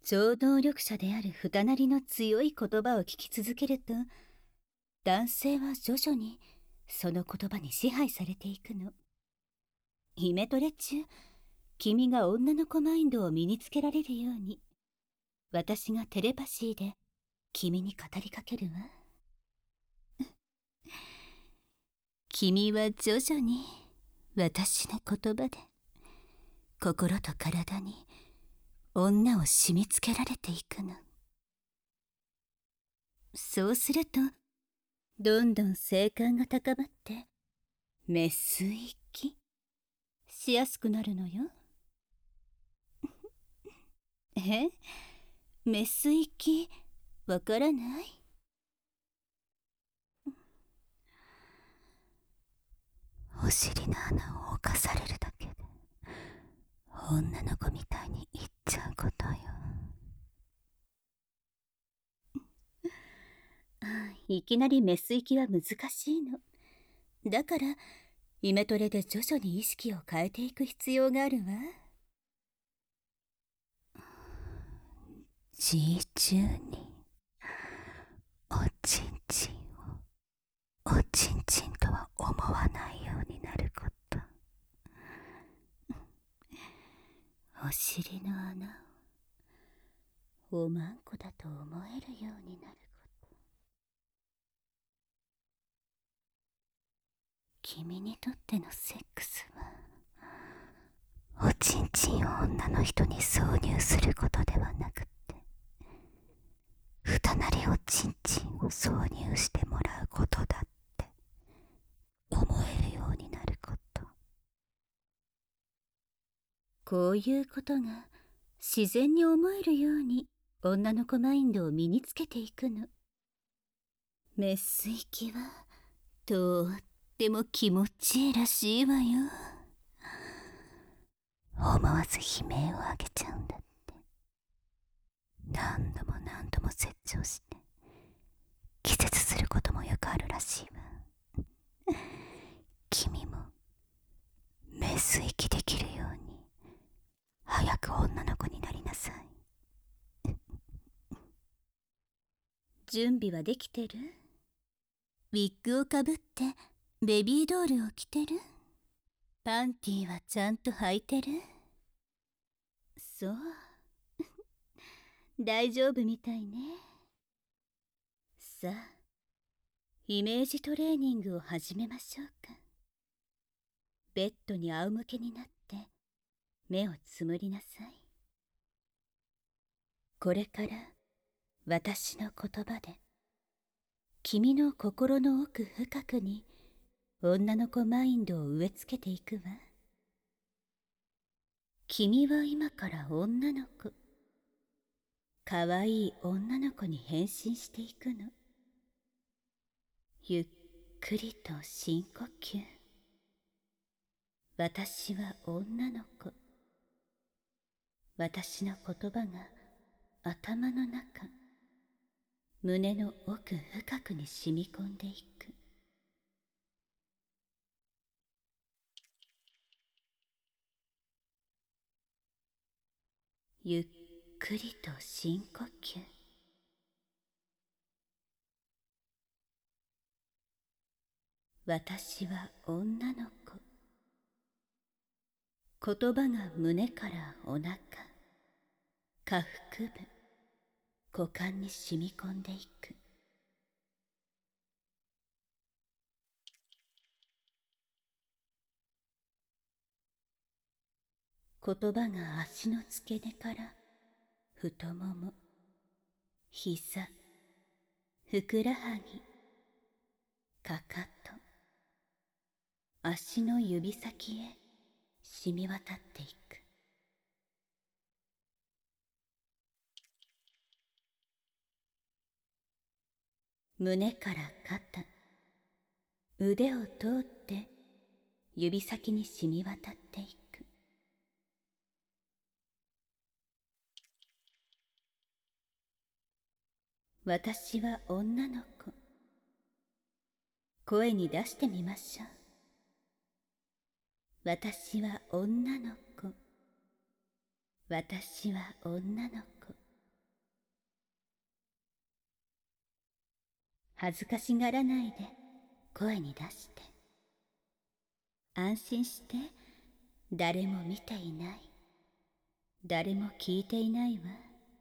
超能力者である二なりの強い言葉を聞き続けると、男性は徐々にその言葉に支配されていくの。イメトレ中、君が女の子マインドを身につけられるように、私がテレパシーで君に語りかけるわ。君は徐々に私の言葉で心と体に女を締め付けられていくの。そうするとどんどん性感が高まってメス行きしやすくなるのよ。え、メス行きわからない？お尻の穴を侵されるだけで女の子みたいに言っちゃうことよ。いきなりメス行きは難しいの。だからイメトレで徐々に意識を変えていく必要があるわ。G 中におちんちんをおちんちんとは思わないようになること。お尻の穴をおまんこだと思えるようになること。君にとってのセックスはおちんちんを女の人に挿入することではなくて、二なりおちんちんを挿入してもらうことだって思えるようになること。こういうことが自然に思えるように女の子マインドを身につけていくの。メス行きはとっても気持ちいいらしいわよ。思わず悲鳴を上げちゃうんだって。何度も何度も切除して気絶することもよくあるらしいわ。君もメス行きできるように早く女の子になりなさい。準備はできてる？ウィッグをかぶってベビードールを着てる？パンティーはちゃんと履いてる？そう。大丈夫みたいね。さあ、イメージトレーニングを始めましょうか。ベッドに仰向けになって目をつむりなさい。これから私の言葉で君の心の奥深くに女の子マインドを植え付けていくわ。君は今から女の子、かわいい女の子に変身していくの。ゆっくりと深呼吸。私は女の子。私の言葉が頭の中、胸の奥深くに染み込んでいく。ゆっくりと深呼吸。私は女の子。言葉が胸からお腹、下腹部、股間に染み込んでいく。言葉が足の付け根から太もも、膝、ふくらはぎ、かかと、足の指先へ染み渡っていく。胸から肩、腕を通って指先に染み渡っていく。私は女の子。声に出してみましょう。私は女の子。私は女の子。 恥ずかしがらないで声に出して。安心して。誰も見ていない。誰も聞いていないわ。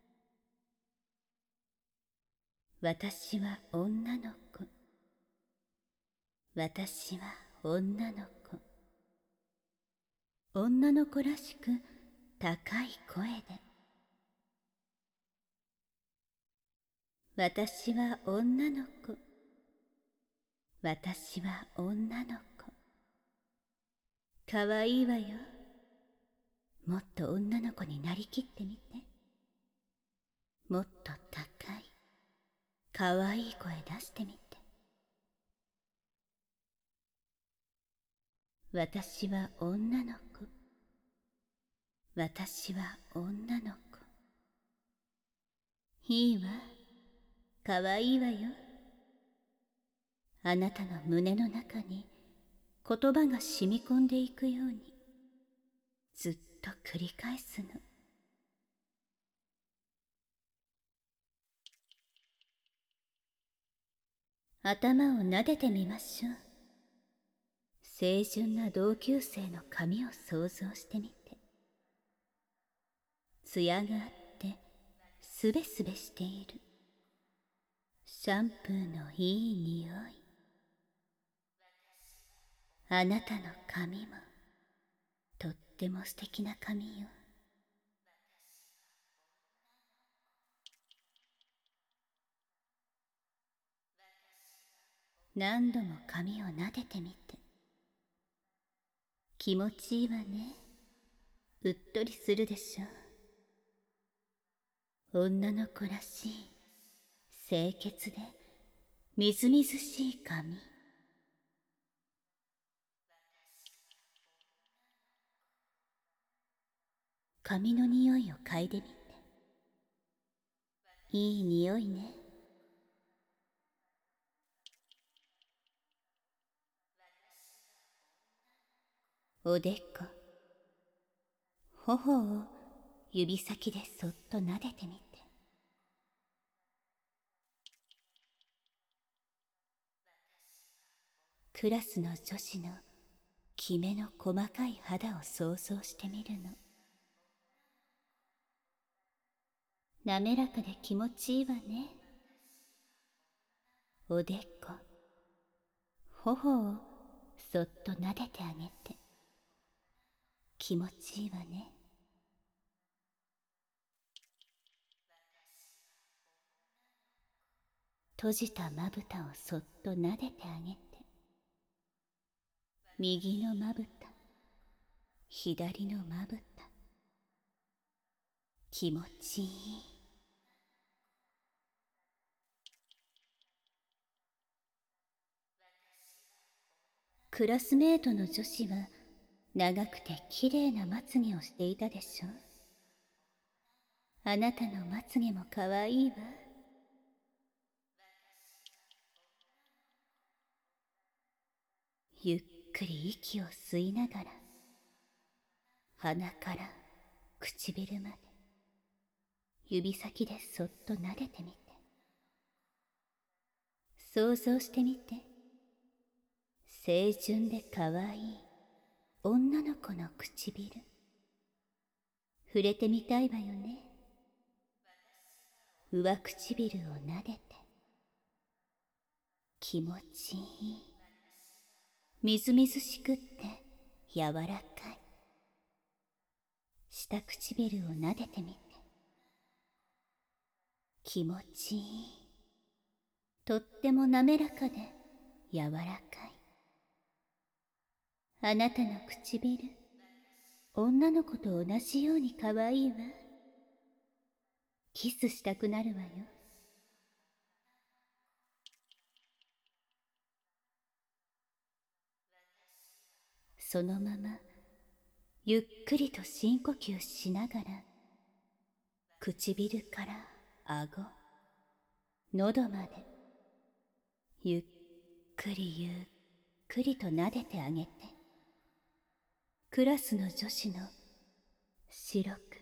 私は女の子。私は女の子。女の子らしく高い声で。私は女の子。私は女の子。かわいいわよ。もっと女の子になりきってみて。もっと高い、かわいい声出してみて。私は女の子。私は女の子。いいわ。かわいいわよ。あなたの胸の中に言葉が染み込んでいくように、ずっと繰り返すの。頭を撫でてみましょう。清純な同級生の髪を想像してみて。艶があってすべすべしている。シャンプーのいい匂い。あなたの髪もとっても素敵な髪よ。何度も髪を撫でてみて。気持ちいいわね。うっとりするでしょう。女の子らしい清潔でみずみずしい髪。髪の匂いを嗅いでみて。いい匂いね。おでこ、頬を指先でそっと撫でてみて。クラスの女子のきめの細かい肌を想像してみるの。滑らかで気持ちいいわね。おでこ、頬をそっと撫でてあげて。気持ちいいわね。閉じたまぶたをそっと撫でてあげて。右のまぶた、左のまぶた。気持ちいい。クラスメートの女子は長くてきれいなまつげをしていたでしょう。あなたのまつげもかわいいわ。ゆっくり息を吸いながら、鼻から唇まで指先でそっと撫でてみて。想像してみて。清純でかわいい女の子の唇。触れてみたいわよね。上唇を撫でて。気持ちいい。みずみずしくって柔らかい。下唇を撫でてみて。気持ちいい。とっても滑らかで柔らかい。あなたの唇、女の子と同じようにかわいいわ。キスしたくなるわよ。そのままゆっくりと深呼吸しながら、唇から顎、喉までゆっくりゆっくりと撫でてあげて。クラスの女子の白く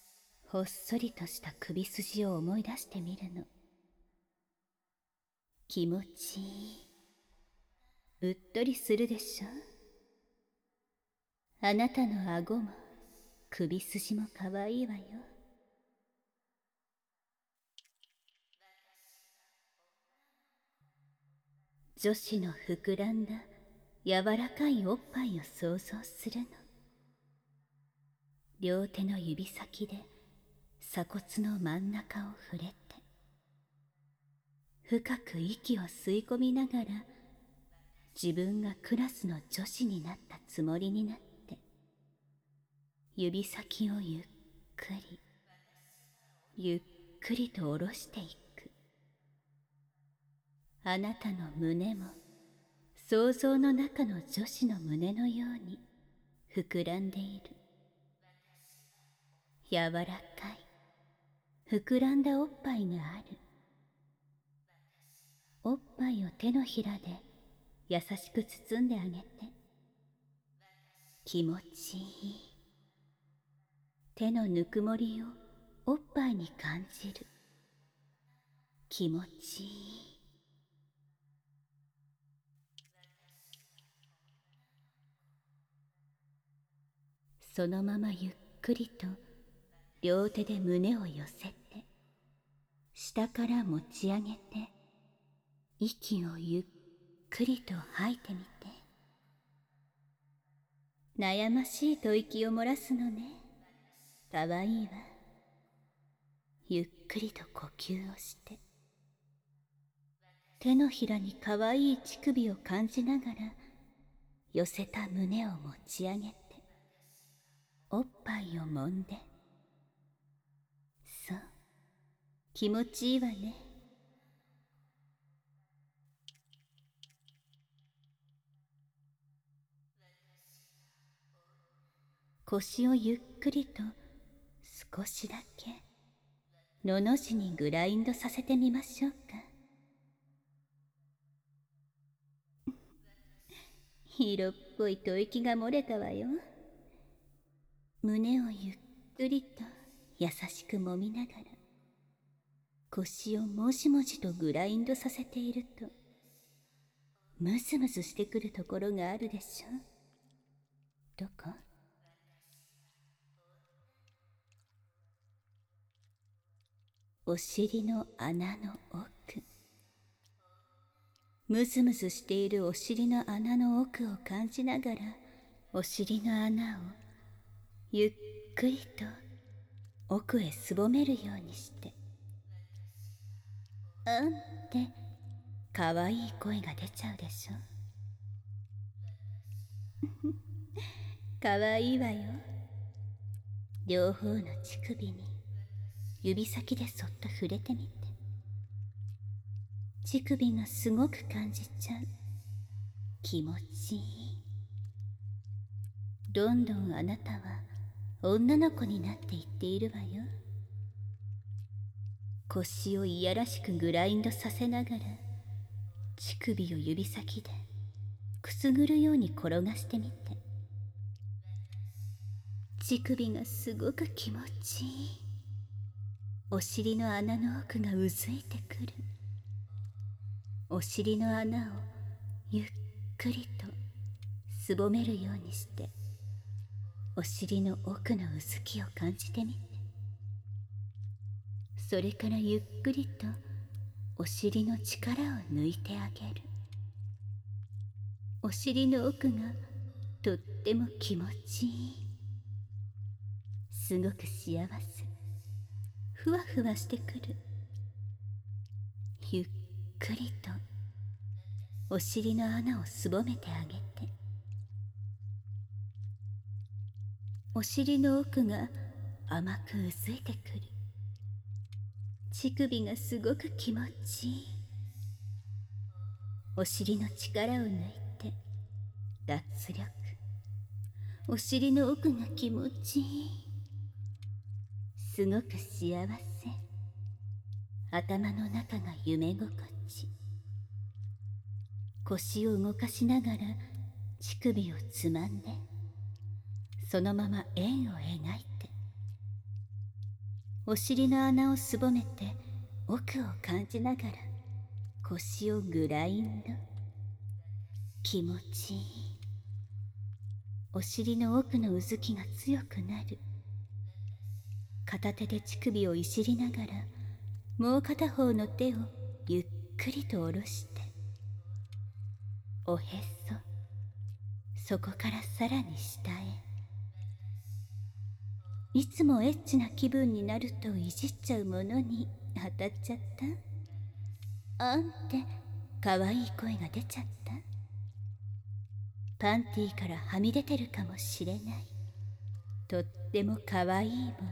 ほっそりとした首筋を思い出してみるの。 気持ちいい。うっとりするでしょ。あなたの顎も首筋もかわいいわよ。女子の膨らんだ柔らかいおっぱいを想像するの。両手の指先で鎖骨の真ん中を触れて、深く息を吸い込みながら自分がクラスの女子になったつもりになって、指先をゆっくりゆっくりと下ろしていく。あなたの胸も想像の中の女子の胸のように膨らんでいる。柔らかい膨らんだおっぱいがある。おっぱいを手のひらで優しく包んであげて。気持ちいい。手のぬくもりをおっぱいに感じる。気持ちいい。そのままゆっくりと両手で胸を寄せて、下から持ち上げて、息をゆっくりと吐いてみて。悩ましい吐息を漏らすのね。かわいいわ。ゆっくりと呼吸をして、手のひらにかわいい乳首を感じながら寄せた胸を持ち上げて、おっぱいを揉んで。そう、気持ちいいわね。腰をゆっくりと少しだけのの字にグラインドさせてみましょうか。色っぽい吐息が漏れたわよ。胸をゆっくりと優しく揉みながら腰をもじもじとグラインドさせていると、ムズムズしてくるところがあるでしょ。どこ？お尻の穴の奥。ムズムズしているお尻の穴の奥を感じながら、お尻の穴をゆっくりと奥へすぼめるようにして、うんってかわいい声が出ちゃうでしょ。かわいいわよ。両方の乳首に指先でそっと触れてみて。乳首がすごく感じちゃう。気持ちいい。どんどんあなたは女の子になっていっているわよ。腰をいやらしくグラインドさせながら乳首を指先でくすぐるように転がしてみて。乳首がすごく気持ちいい。お尻の穴の奥がうずいてくる。お尻の穴をゆっくりとすぼめるようにしてお尻の奥のうずきを感じてみて。それからゆっくりとお尻の力を抜いてあげる。お尻の奥がとっても気持ちいい。すごく幸せ。ふわふわしてくる。ゆっくりとお尻の穴をすぼめてあげて。お尻の奥が甘くうずいてくる。乳首がすごく気持ちいい。お尻の力を抜いて脱力。お尻の奥が気持ちいい。すごく幸せ。頭の中が夢心地。腰を動かしながら乳首をつまんで、そのまま円を描いて、お尻の穴をすぼめて奥を感じながら腰をグラインド。気持ちいい。お尻の奥のうずきが強くなる。片手で乳首をいじりながら、もう片方の手をゆっくりと下ろして、おへそ、そこからさらに下へ。いつもエッチな気分になるといじっちゃうものに当たっちゃった。あんってかわいい声が出ちゃった。パンティーからはみ出てるかもしれない。とってもかわいいもの。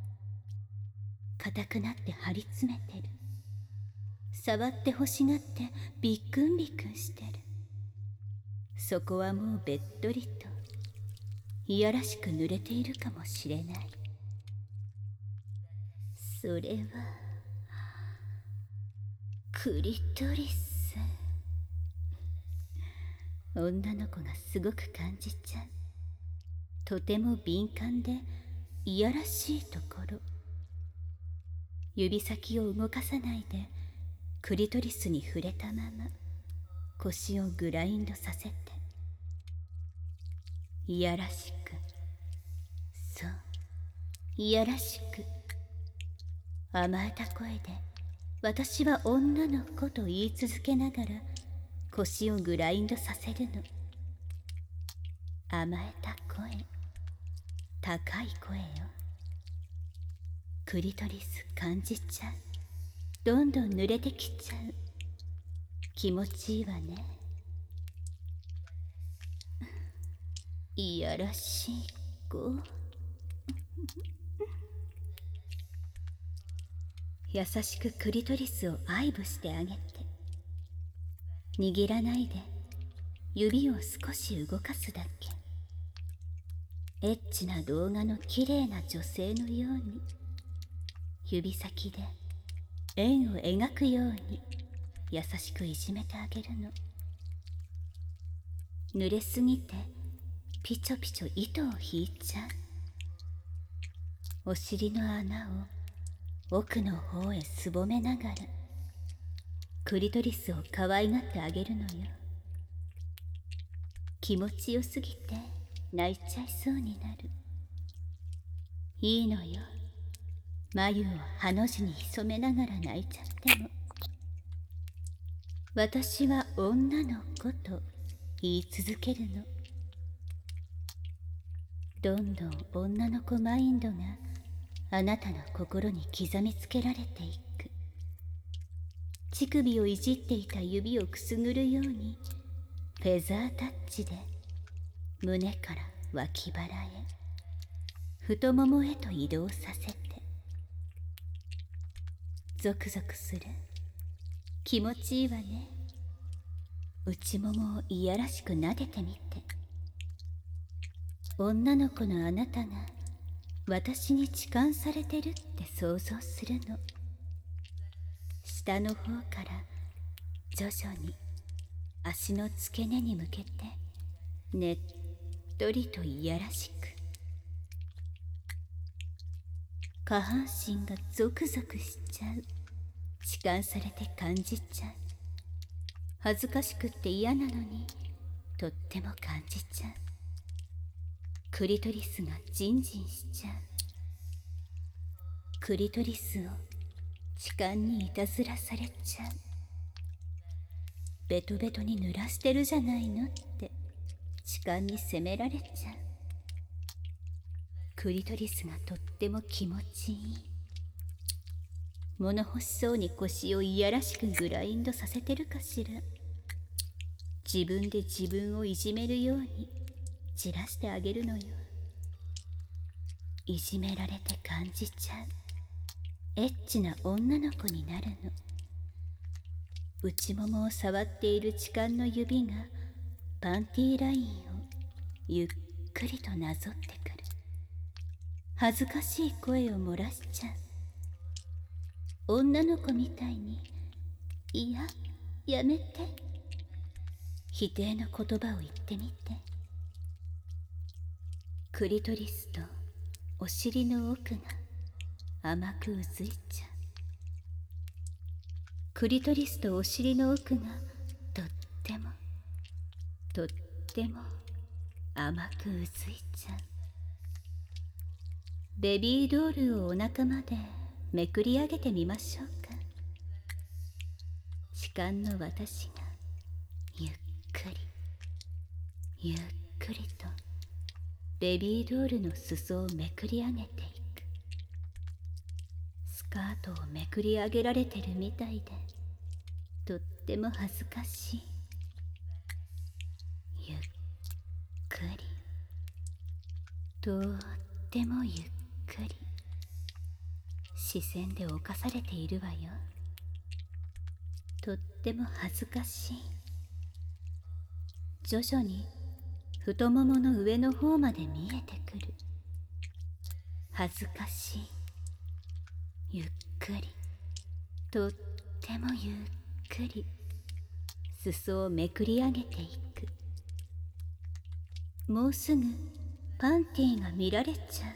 硬くなって張り詰めてる。触って欲しがってビックンビックンしてる。そこはもうべっとりといやらしく濡れているかもしれない。それはクリトリス。女の子がすごく感じちゃう。とても敏感でいやらしいところ。指先を動かさないでクリトリスに触れたまま腰をグラインドさせて、いやらしく、そう、いやらしく甘えた声で私は女の子と言い続けながら腰をグラインドさせるの。甘えた声、高い声よ。クリトリス感じちゃう。どんどん濡れてきちゃう。気持ちいいわね。いやらしい子。優しくクリトリスを愛撫してあげて。握らないで指を少し動かすだけ。エッチな動画の綺麗な女性のように、指先で円を描くように優しくいじめてあげるの。濡れすぎてピチョピチョ糸を引いちゃう。お尻の穴を奥の方へすぼめながらクリトリスを可愛がってあげるのよ。気持ちよすぎて泣いちゃいそうになる。いいのよ。眉をハの字に潜めながら泣いちゃっても。私は女の子と言い続けるの。どんどん女の子マインドがあなたの心に刻みつけられていく。乳首をいじっていた指をくすぐるようにフェザータッチで胸から脇腹へ、太ももへと移動させて、ゾクゾクする。気持ちいいわね。内ももをいやらしく撫でてみて。女の子のあなたが私に痴漢されてるって想像するの。下の方から徐々に足の付け根に向けてねっとりといやらしく。下半身がゾクゾクしちゃう。痴漢されて感じちゃう。恥ずかしくって嫌なのにとっても感じちゃう。クリトリスがジンジンしちゃう。クリトリスを痴漢にいたずらされちゃう。ベトベトに濡らしてるじゃないのって痴漢に責められちゃう。クリトリスがとっても気持ちいい。物欲しそうに腰をいやらしくグラインドさせてるかしら。自分で自分をいじめるように散らしてあげるのよ。いじめられて感じちゃう。エッチな女の子になるの。内ももを触っている痴漢の指がパンティーラインをゆっくりとなぞってくる。恥ずかしい声を漏らしちゃう。女の子みたいに、いや、やめて。否定の言葉を言ってみて。クリトリスとお尻の奥が甘くうずいちゃう。 クリトリスとお尻の奥がとってもとっても甘くうずいちゃう。ベビードールをお腹までめくり上げてみましょうか。痴漢の私がゆっくりゆっくりとベビードールの裾をめくり上げていく。スカートをめくり上げられてるみたいでとっても恥ずかしい。ゆっくりとってもゆっくり視線で侵されているわよ。とっても恥ずかしい。徐々に太ももの上の方まで見えてくる。恥ずかしい。ゆっくりとってもゆっくり裾をめくり上げていく。もうすぐパンティが見られちゃう。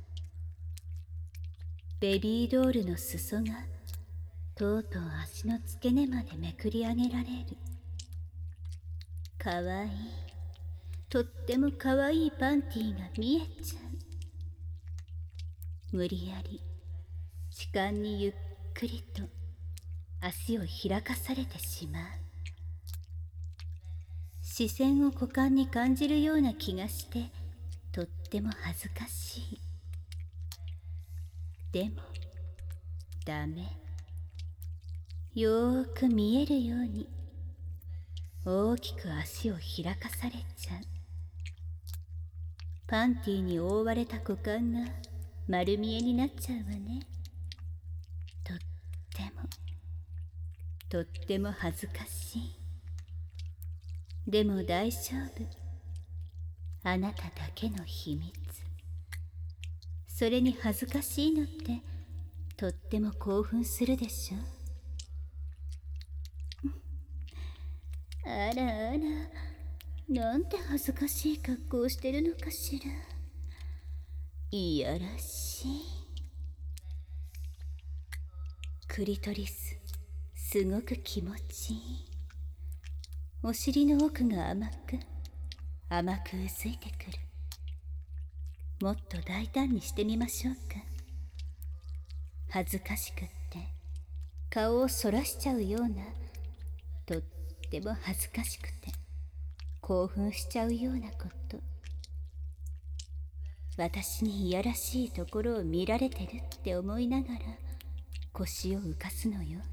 ベビードールの裾がとうとう足の付け根までめくり上げられる。かわいい、とってもかわいいパンティが見えちゃう。無理やり痴漢にゆっくりと足を開かされてしまう。視線を股間に感じるような気がしてとっても恥ずかしい。でもダメ。よーく見えるように大きく足を開かされちゃう。パンティに覆われた股間が丸見えになっちゃうわね。とっても恥ずかしい。でも大丈夫。あなただけの秘密。それに恥ずかしいのってとっても興奮するでしょ。あらあら、なんて恥ずかしい格好をしてるのかしら。いやらしい。クリトリス、すごく気持ちいい。お尻の奥が甘くうずいてくる。もっと大胆にしてみましょうか。恥ずかしくって顔をそらしちゃうような、とっても恥ずかしくて興奮しちゃうようなこと。私にいやらしいところを見られてるって思いながら腰を浮かすのよ。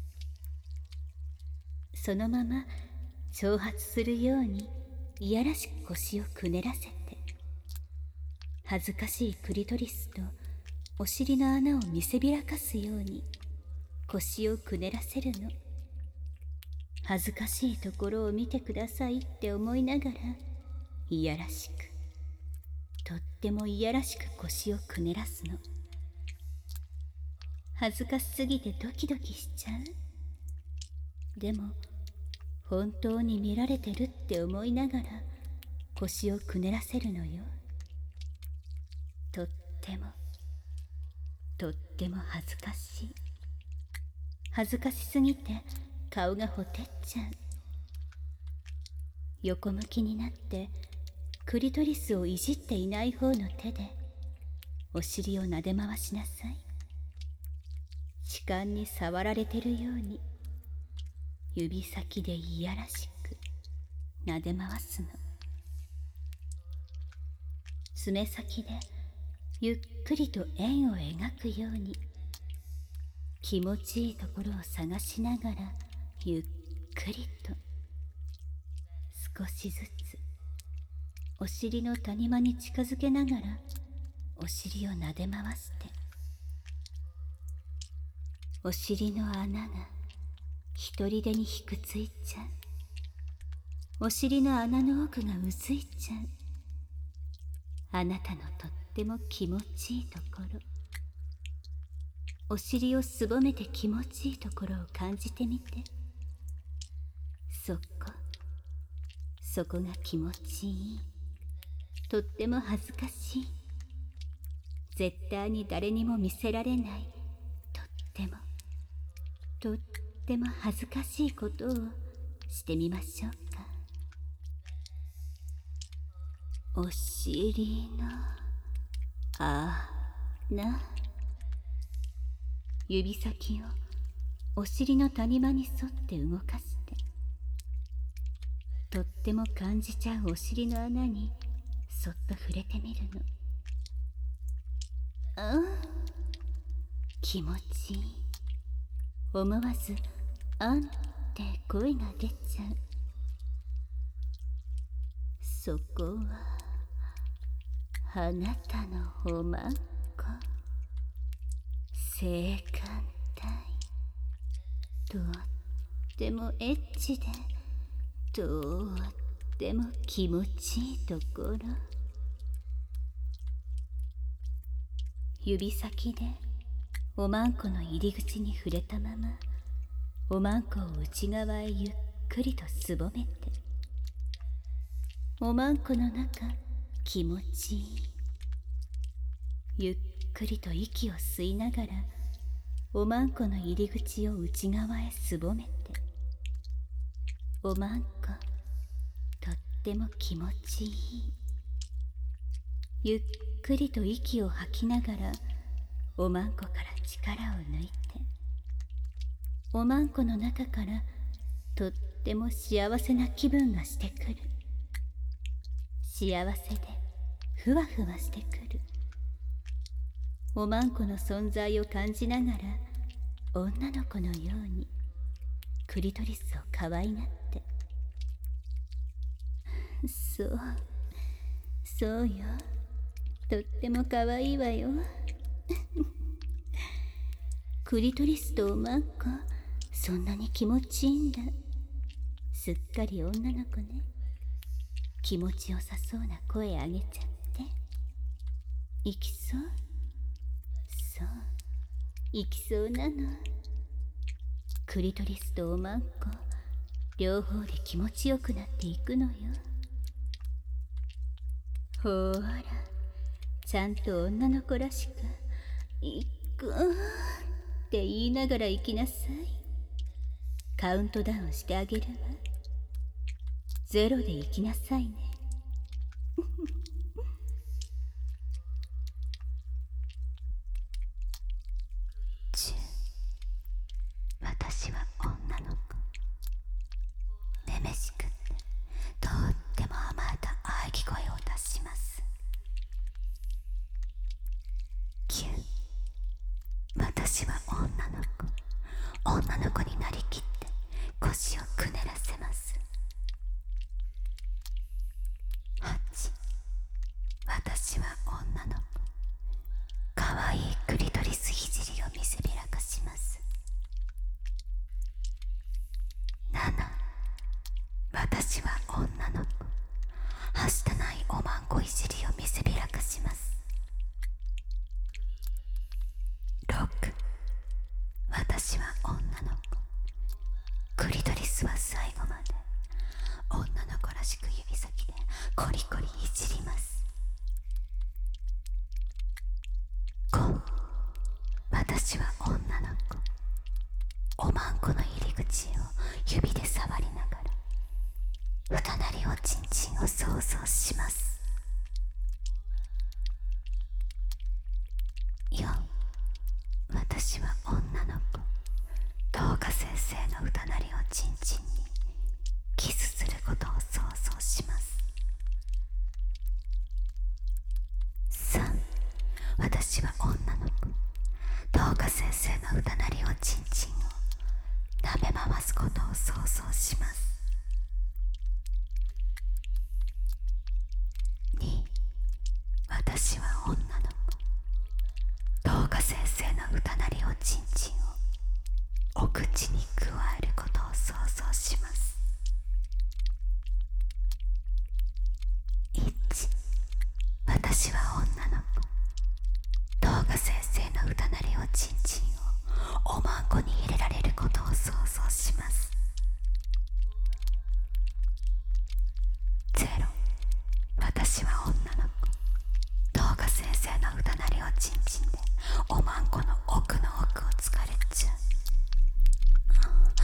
そのまま挑発するようにいやらしく腰をくねらせて、恥ずかしいクリトリスとお尻の穴を見せびらかすように腰をくねらせるの。恥ずかしいところを見てくださいって思いながらいやらしく、とってもいやらしく腰をくねらすの。恥ずかしすぎてドキドキしちゃう。でも本当に見られてるって思いながら腰をくねらせるのよ。とっても恥ずかしい。恥ずかしすぎて顔がほてっちゃう。横向きになってクリトリスをいじっていない方の手でお尻を撫で回しなさい。痴漢に触られてるように指先でいやらしく撫で回すの。爪先でゆっくりと円を描くように気持ちいいところを探しながらゆっくりと少しずつお尻の谷間に近づけながらお尻を撫で回して、お尻の穴が一人でにひくついちゃう。お尻の穴の奥がうずいちゃう。あなたのとっても気持ちいいところ、お尻をすぼめて気持ちいいところを感じてみて。そこが気持ちいい。とっても恥ずかしい。絶対に誰にも見せられない、とってっても恥ずかしいことをしてみましょうか。お尻の穴。指先をお尻の谷間に沿って動かして、とっても感じちゃうお尻の穴にそっと触れてみるの。気持ちいい。思わず「あん」って声が出ちゃう。そこはあなたのおまんこ、性感帯。とってもエッチで、とっても気持ちいいところ。指先でおまんこの入り口に触れたまま、おまんこを内側へゆっくりとすぼめて、おまんこの中気持ちいい。ゆっくりと息を吸いながら、おまんこの入り口を内側へすぼめて、おまんこ、とっても気持ちいい。ゆっくりと息を吐きながら、おまんこから力を抜いて、おまんこの中からとっても幸せな気分がしてくる。幸せでふわふわしてくる。おまんこの存在を感じながら、女の子のようにクリトリスを可愛がって。そうよ。とっても可愛いわよ。クリトリスとおまんこ、そんなに気持ちいいんだ。すっかり女の子ね。気持ちよさそうな声あげちゃって。いきそう？そう、いきそうなの。クリトリスとおまんこ、両方で気持ちよくなっていくのよ。ほーら、ちゃんと女の子らしく、いくって言いながら行きなさい。カウントダウンしてあげるわ。0で行きなさいね。 私は女の子。めめしくってとっても甘えた喘ぎ声を出します。9、私は女の子。女の子になりきって腰をくねらせます。8、私は女の子。かわいいクリトリス聖を見せびらかします。7、私は女の子。はしたないおまんこいじりを見せびらかします。6、私は女の子。クリトリスは最後まで女の子らしく指先でコリコリいじります。5、私は女の子。おまんこの入り口を指で触りながら、ふたなりおちんちんを想像します。4、私は女の子。東華先生のふたなりおちんちんにキスすることを想像します。3、私は女の子。東華先生のふたなりおちんちんを舐め回すことを想像します。2、私は女の子。東華先生のふたなりおちんちんをお口に加えることを想像します。1、私は女の子。東華先生のふたなりおちんちんをおまんこに入れられることを想像します。0、私は女の子。東華先生のふたなりおちんちんでおまんこの奥の奥を疲れちゃう。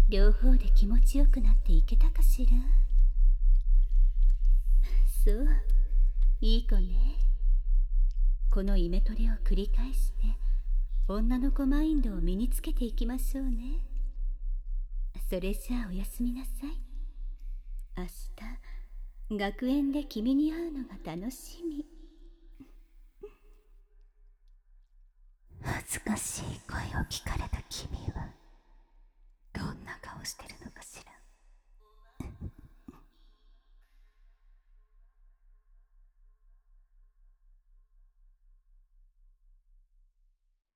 両方で気持ちよくなっていけたかしら。そう、いい子ね。このイメトレを繰り返して女の子マインドを身につけていきましょうね。それじゃあおやすみなさい。明日学園で君に会うのが楽しみ。 恥ずかしい声を聞かれ